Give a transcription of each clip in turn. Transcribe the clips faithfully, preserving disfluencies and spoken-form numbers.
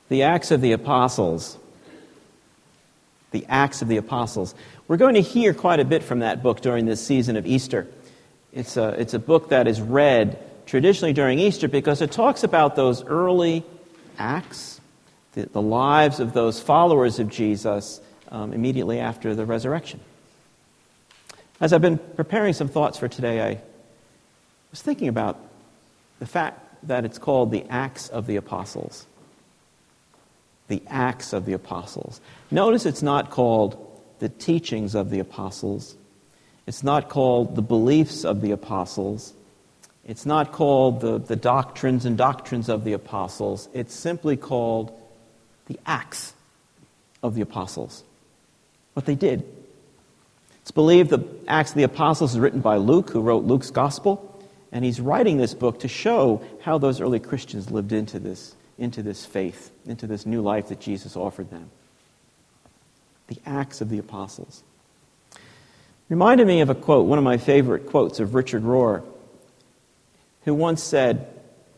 The Acts of the Apostles. The Acts of the Apostles. We're going to hear quite a bit from that book during this season of Easter. It's a, it's a book that is read traditionally during Easter because it talks about those early acts, the, the lives of those followers of Jesus um, immediately after the resurrection. As I've been preparing some thoughts for today, I was thinking about the fact that it's called the Acts of the Apostles. The Acts of the Apostles. Notice it's not called the teachings of the apostles. It's not called the beliefs of the apostles. It's not called the, the doctrines and doctrines of the apostles. It's simply called the Acts of the Apostles. What they did. It's believed the Acts of the Apostles is written by Luke, who wrote Luke's Gospel, and he's writing this book to show how those early Christians lived into this, into this faith, into this new life that Jesus offered them. The Acts of the Apostles. Reminded me of a quote, one of my favorite quotes of Richard Rohr, who once said,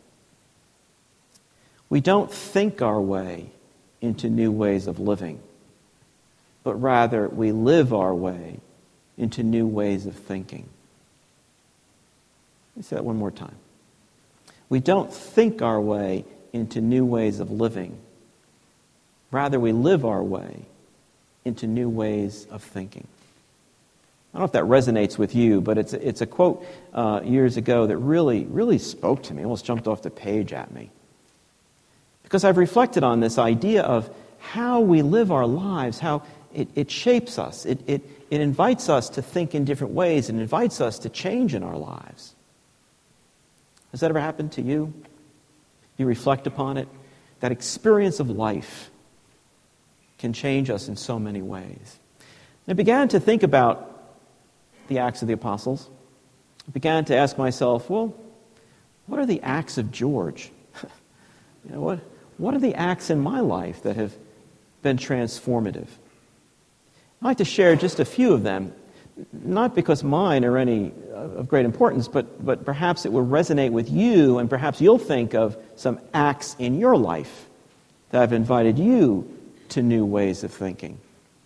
"We don't think our way into new ways of living, but rather we live our way into new ways of thinking." Let me say that one more time. We don't think our way into new ways of living. Rather, we live our way into new ways of thinking. I don't know if that resonates with you, but it's a, it's a quote uh, years ago that really, really spoke to me, almost jumped off the page at me. Because I've reflected on this idea of how we live our lives, how it, it shapes us. It, it, it invites us to think in different ways and invites us to change in our lives. Has that ever happened to you? You reflect upon it. That experience of life can change us in so many ways. And I began to think about the Acts of the Apostles. I began to ask myself, well, what are the acts of George? you know, what, what are the acts in my life that have been transformative? I'd like to share just a few of them, not because mine are any of great importance, but, but perhaps it will resonate with you, and perhaps you'll think of some acts in your life that have invited you to new ways of thinking.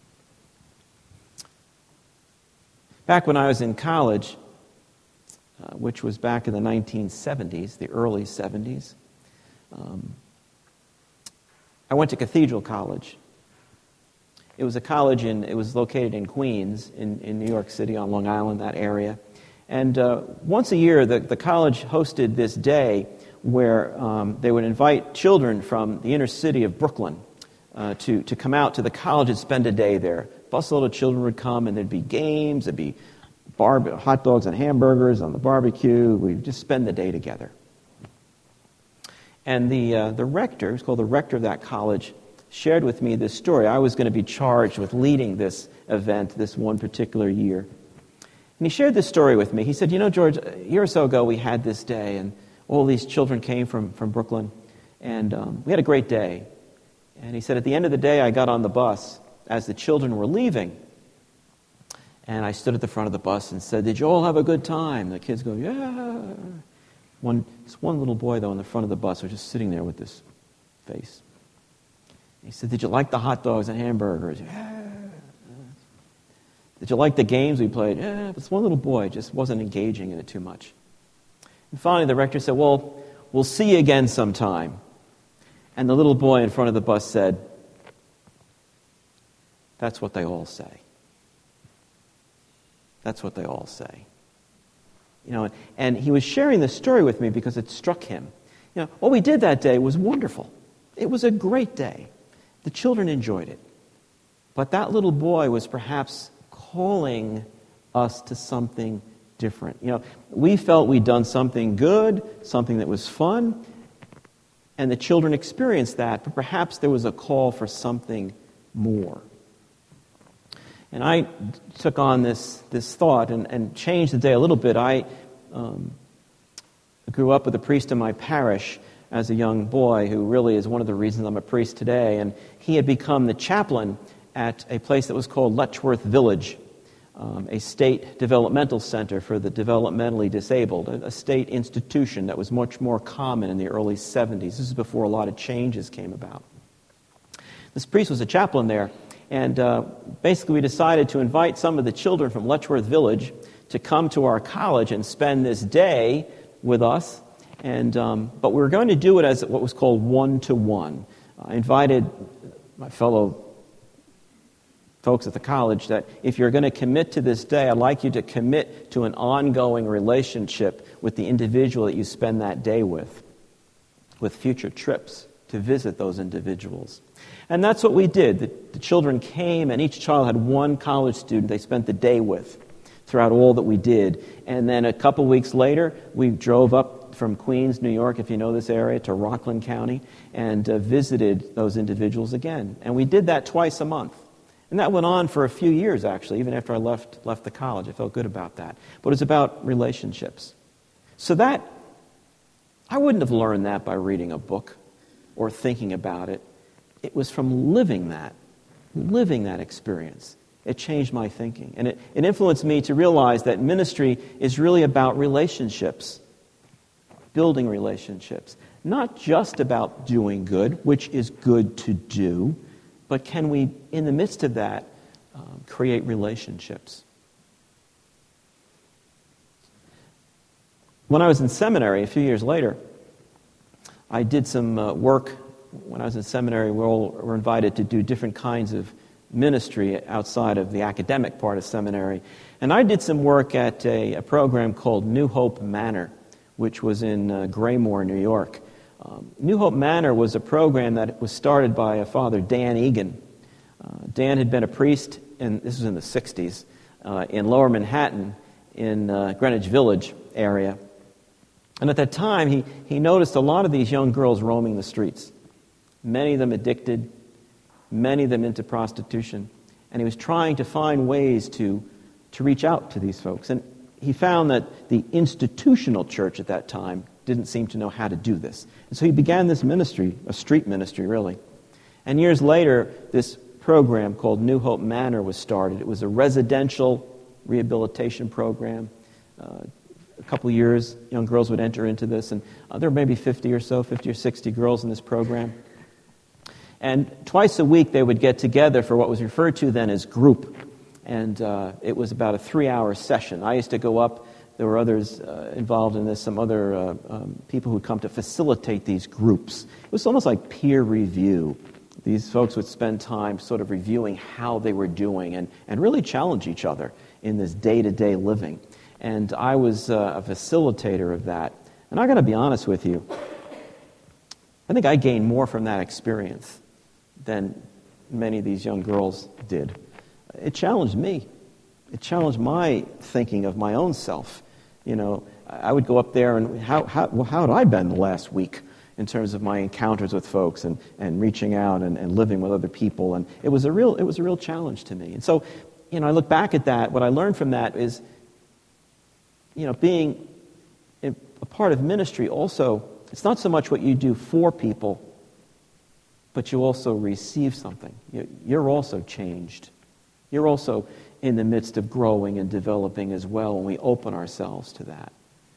Back when I was in college, uh, which was back in the nineteen seventies, the early seventies, um, I went to Cathedral College. It was a college in, it was located in Queens, in, in New York City, on Long Island, that area. And uh, once a year, the, the college hosted this day where um, they would invite children from the inner city of Brooklyn uh, to, to come out to the college and spend a day there. Busload of children would come, and there'd be games, there'd be bar- hot dogs and hamburgers on the barbecue. We'd just spend the day together. And the uh, the rector, who's called the rector of that college, shared with me this story. I was going to be charged with leading this event this one particular year. And he shared this story with me. He said, you know, George, a year or so ago we had this day, and all these children came from, from Brooklyn, and um, we had a great day. And he said, at the end of the day, I got on the bus as the children were leaving, and I stood at the front of the bus and said, did you all have a good time? The kids go, yeah. One, this one little boy, though, in the front of the bus was just sitting there with this face. He said, did you like the hot dogs and hamburgers? Yeah. Did you like the games we played? Yeah. But this one little boy just wasn't engaging in it too much. And finally, the rector said, well, we'll see you again sometime. And the little boy in front of the bus said, that's what they all say. That's what they all say. You know, and he was sharing this story with me because it struck him. You know, what we did that day was wonderful. It was a great day. The children enjoyed it. But that little boy was perhaps calling us to something different. You know, we felt we'd done something good, something that was fun, and the children experienced that, but perhaps there was a call for something more. And I took on this, this thought and, and changed the day a little bit. I um, grew up with a priest in my parish as a young boy who really is one of the reasons I'm a priest today. And he had become the chaplain at a place that was called Letchworth Village, um, a state developmental center for the developmentally disabled, a, a state institution that was much more common in the early seventies. This is before a lot of changes came about. This priest was a chaplain there, and uh, basically we decided to invite some of the children from Letchworth Village to come to our college and spend this day with us. And um, but we were going to do it as what was called one-to-one. I invited my fellow folks at the college that if you're going to commit to this day, I'd like you to commit to an ongoing relationship with the individual that you spend that day with, with future trips to visit those individuals. And that's what we did. The, the children came, and each child had one college student they spent the day with throughout all that we did. And then a couple weeks later, we drove up from Queens, New York, if you know this area, to Rockland County, and uh, visited those individuals again. And we did that twice a month. And that went on for a few years, actually, even after I left left the college. I felt good about that. But it was about relationships. So that, I wouldn't have learned that by reading a book or thinking about it. It was from living that, living that experience. It changed my thinking. And it, it influenced me to realize that ministry is really about relationships, building relationships. Not just about doing good, which is good to do, but can we, in the midst of that, um, create relationships? When I was in seminary, a few years later, I did some uh, work. When I was in seminary, we all were invited to do different kinds of ministry outside of the academic part of seminary. And I did some work at a, a program called New Hope Manor, which was in uh, Graymore, New York. Um, New Hope Manor was a program that was started by a father, Dan Egan. Uh, Dan had been a priest, and this was in the sixties, uh, in Lower Manhattan, in uh, Greenwich Village area. And at that time, he, he noticed a lot of these young girls roaming the streets, many of them addicted, many of them into prostitution. And he was trying to find ways to, to reach out to these folks. And he found that the institutional church at that time didn't seem to know how to do this. And so he began this ministry, a street ministry, really. And years later, this program called New Hope Manor was started. It was a residential rehabilitation program. Uh, a couple of years, young girls would enter into this, and uh, there were maybe fifty or so, fifty or sixty girls in this program. And twice a week, they would get together for what was referred to then as group. And uh, it was about a three-hour session. I used to go up. There were others uh, involved in this, some other uh, um, people who'd come to facilitate these groups. It was almost like peer review. These folks would spend time sort of reviewing how they were doing and, and really challenge each other in this day-to-day living. And I was uh, a facilitator of that. And I got to be honest with you, I think I gained more from that experience than many of these young girls did. It challenged me. It challenged my thinking of my own self. You know, I would go up there and how how well, how had I been the last week in terms of my encounters with folks and, and reaching out and, and living with other people, and it was a real it was a real challenge to me. And so, you know, I look back at that. What I learned from that is, you know, being a part of ministry also, it's not so much what you do for people, but you also receive something. You're also changed. You're also in the midst of growing and developing as well when we open ourselves to that.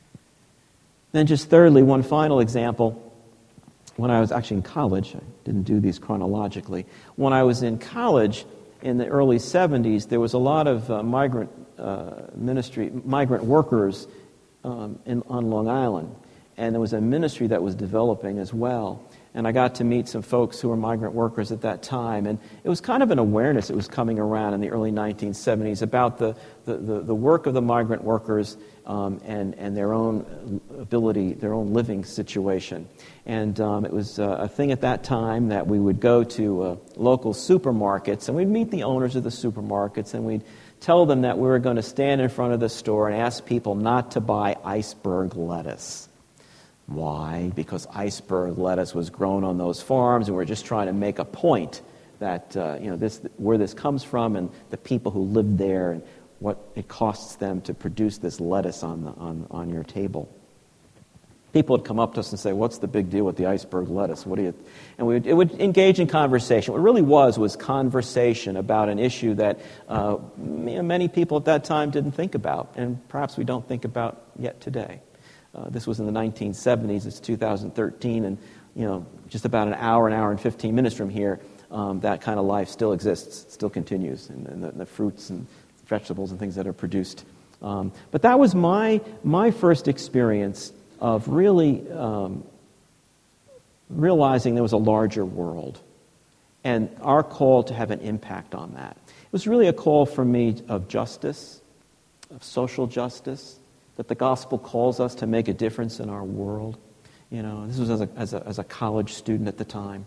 Then just thirdly, one final example. When I was actually in college, I didn't do these chronologically. When I was in college in the early seventies, there was a lot of uh, migrant uh, ministry, migrant workers um, in, on Long Island. And there was a ministry that was developing as well. And I got to meet some folks who were migrant workers at that time. And it was kind of an awareness that was coming around in the early nineteen seventies about the, the, the, the work of the migrant workers um, and, and their own ability, their own living situation. And um, it was uh, a thing at that time that we would go to uh, local supermarkets, and we'd meet the owners of the supermarkets, and we'd tell them that we were going to stand in front of the store and ask people not to buy iceberg lettuce. Why? Because iceberg lettuce was grown on those farms, and we're just trying to make a point that uh, you know this, where this comes from, and the people who live there, and what it costs them to produce this lettuce on the, on on your table. People would come up to us and say, "What's the big deal with the iceberg lettuce? What do you?" And we would, it would engage in conversation. What it really was was conversation about an issue that uh, many people at that time didn't think about, and perhaps we don't think about yet today. Uh, this was in the nineteen seventies. It's two thousand thirteen, and you know, just about an hour, an hour and fifteen minutes from here, um, that kind of life still exists, still continues, and, and the, the fruits and vegetables and things that are produced. Um, but that was my my first experience of really um, realizing there was a larger world, and our call to have an impact on that. It was really a call for me of justice, of social justice, that the gospel calls us to make a difference in our world. You know, this was as a, as a, as a college student at the time.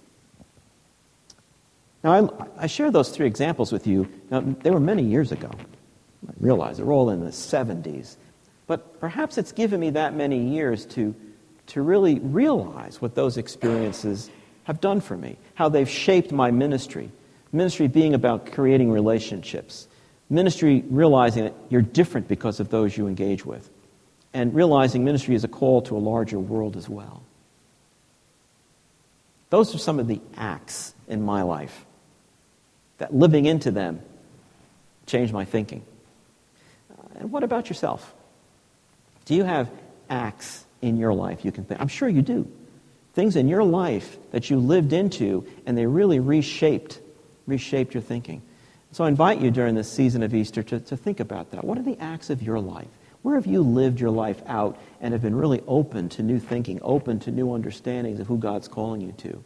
Now, I, I share those three examples with you. Now, they were many years ago. I realize they're all in the seventies. But perhaps it's given me that many years to, to really realize what those experiences have done for me, how they've shaped my ministry. Ministry being about creating relationships. Ministry realizing that you're different because of those you engage with. And realizing ministry is a call to a larger world as well. Those are some of the acts in my life that living into them changed my thinking. And what about yourself? Do you have acts in your life you can think? I'm sure you do. Things in your life that you lived into and they really reshaped, reshaped your thinking. So I invite you during this season of Easter to, to think about that. What are the acts of your life? Where have you lived your life out and have been really open to new thinking, open to new understandings of who God's calling you to?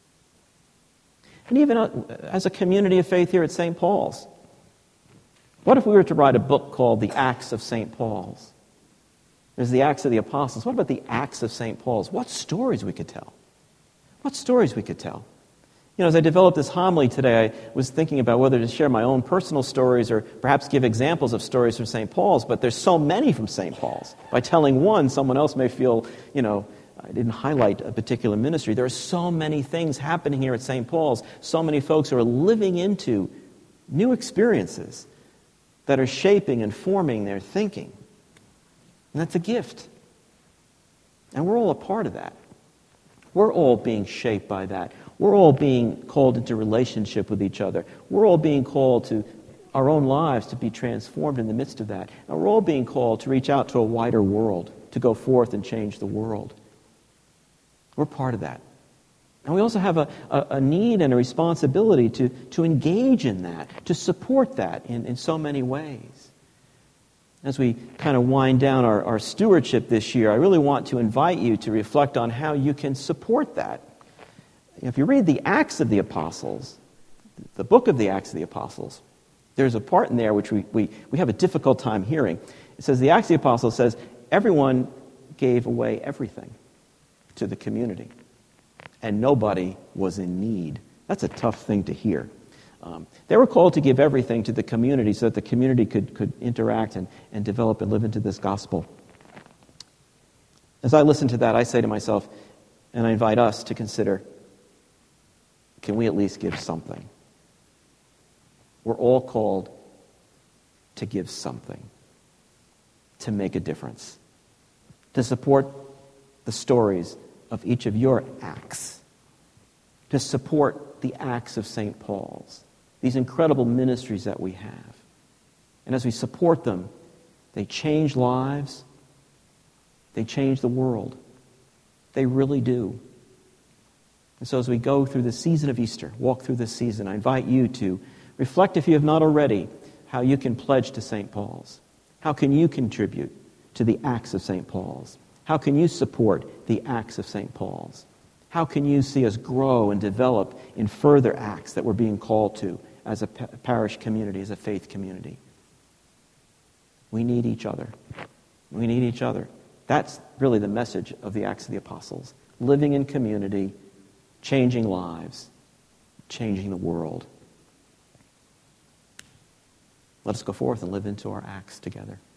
And even as a community of faith here at Saint Paul's, what if we were to write a book called The Acts of Saint Paul's? There's the Acts of the Apostles. What about the Acts of Saint Paul's? What stories we could tell? What stories we could tell? You know, as I developed this homily today, I was thinking about whether to share my own personal stories or perhaps give examples of stories from Saint Paul's, but there's so many from Saint Paul's. By telling one, someone else may feel, you know, I didn't highlight a particular ministry. There are so many things happening here at Saint Paul's, so many folks who are living into new experiences that are shaping and forming their thinking. And that's a gift. And we're all a part of that. We're all being shaped by that. We're all being called into relationship with each other. We're all being called to our own lives to be transformed in the midst of that. And we're all being called to reach out to a wider world, to go forth and change the world. We're part of that. And we also have a, a, a need and a responsibility to, to engage in that, to support that in, in so many ways. As we kind of wind down our, our stewardship this year, I really want to invite you to reflect on how you can support that. If you read the Acts of the Apostles, the book of the Acts of the Apostles, there's a part in there which we, we, we have a difficult time hearing. It says, the Acts of the Apostles says, everyone gave away everything to the community, and nobody was in need. That's a tough thing to hear. Um, they were called to give everything to the community so that the community could, could interact and, and develop and live into this gospel. As I listen to that, I say to myself, and I invite us to consider, can we at least give something? We're all called to give something, to make a difference, to support the stories of each of your acts, to support the acts of Saint Paul's, these incredible ministries that we have. And as we support them, they change lives, they change the world. They really do. And so as we go through the season of Easter, walk through this season, I invite you to reflect, if you have not already, how you can pledge to Saint Paul's. How can you contribute to the acts of Saint Paul's? How can you support the acts of Saint Paul's? How can you see us grow and develop in further acts that we're being called to as a parish community, as a faith community? We need each other. We need each other. That's really the message of the Acts of the Apostles. Living in community, changing lives, changing the world. Let us go forth and live into our acts together.